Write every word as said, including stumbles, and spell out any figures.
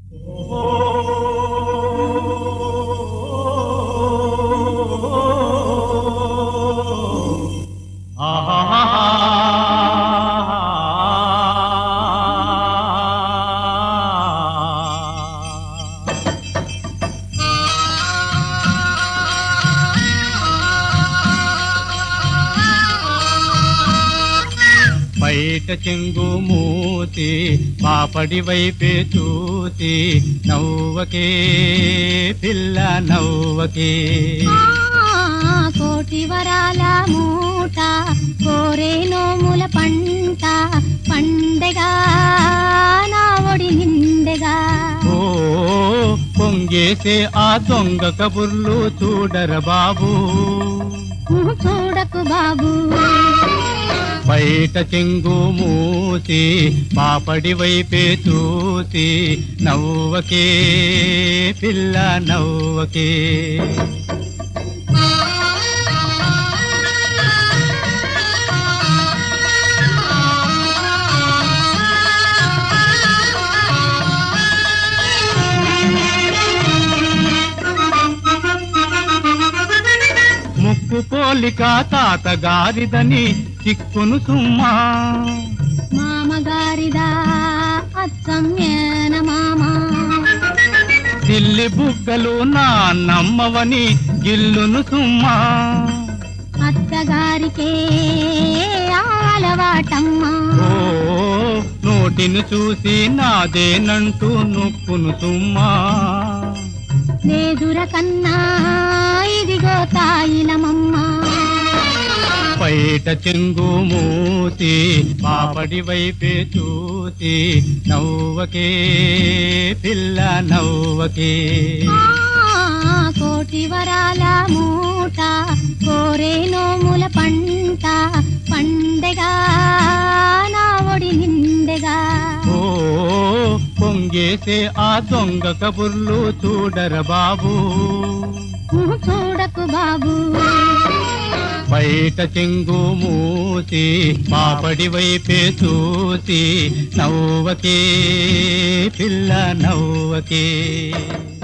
బయట చెంగు మూతి పాపడి వైపే చూసి నవ్వకే పిల్ల నవ్వకే కోటి వరాల మూట కోరే నోముల పంట పండగా నా ఒడి నిండగా ఓ పొంగేసే ఆ దొంగ కబుర్లు చూడర బాబు చూడకు బాబు బయట చెంగు మూసి పాపడి వైపే చూసి నవ్వకే పిల్ల నవ్వకే ముక్కు పోలిక తాతగారిదని చిక్కును సుమ్మా మామగారిదా అచ్చం ఏన మామ సిల్లి బుగ్గలు నా నమ్మవని గిల్లును సుమ్మా అత్తగారికే అలవాటమ్మా ఓ నోటిని చూసి నాదేనంటూ నొక్కును సుమ్మా నేదుర కన్నా ఇదిగో తాయిలమమ్మా బయట చెంగు మూసి పాపడి వైపే చూసి నవ్వకే పిల్ల నవ్వకే కోటి వరాల మూట కోరే నోముల పంట పండగా నా ఒడి నిండగా ఓ పొంగేసే ఆ దొంగ కబుర్లు చూడర బాబు చూడకు బాబు బయట చెంగు మూసి పాపడి వైపే చూసి నవ్వకే పిల్ల నవ్వకే